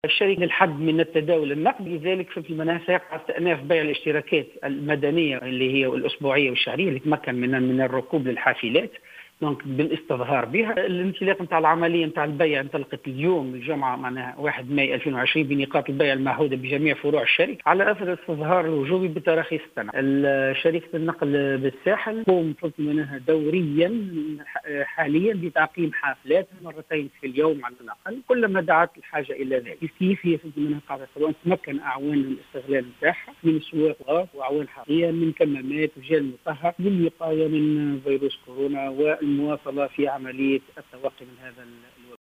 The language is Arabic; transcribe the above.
الشركة للحد من التداول النقدي، لذلك في المنافسة سيقع استئناف بيع الاشتراكات المدنية اللي هي الأسبوعية والشهرية اللي تمكن من الركوب للحافلات، دونك بالاستظهار بها. الانطلاق نتاع العمليه نتاع البيع انطلقت اليوم الجمعه معناها 1 ماي 2020 بنقاط البيع المعهوده بجميع فروع الشركه على اثر الاستظهار الوجوبي بتراخيص السنه. شركه النقل بالساحل تقوم منها دوريا حاليا بتعقيم حافلات مرتين في اليوم على الاقل كلما دعت الحاجه الى ذلك. كيف هي منها قاعده سواء تمكن اعوان الاستغلال نتاعها من السواق واعوان حقيقيه من كمامات وجل مطهر للوقايه من فيروس كورونا والمواصله في عمليه التوقي من هذا